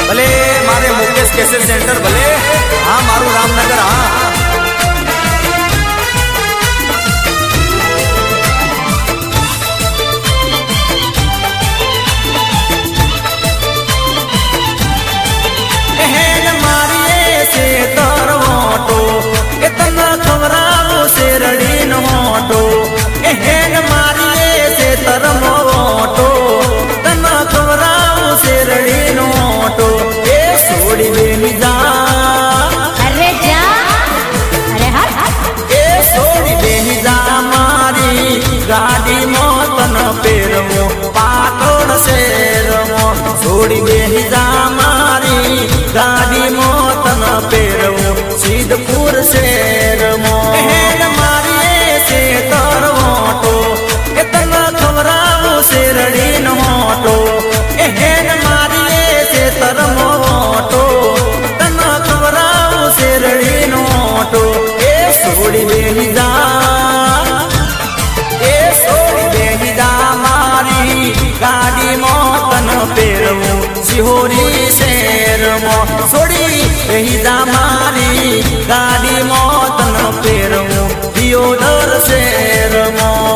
भले मारे Mukesh cassette centre भले हाँ मारू रामनगर हाँ गाड़ी मोतन पेरमो पाटोड़ शेरमो छोड़ी बेही जा मारी गाड़ी मोतन पेरमो सिद्धपुर शेरमो मारिए से तरवोटो इतना खबराओ शेरड़ी नोटो एहन मारिए से तरमोटो तना खबराओ शेरड़ी नोटो ए छोड़ी बेही जा गाड़ी मोतन पेरमो सिहोरी शेरमो छोड़ी यही जा मारी गाड़ी मोतन पेरमो दियोदर शेरमो।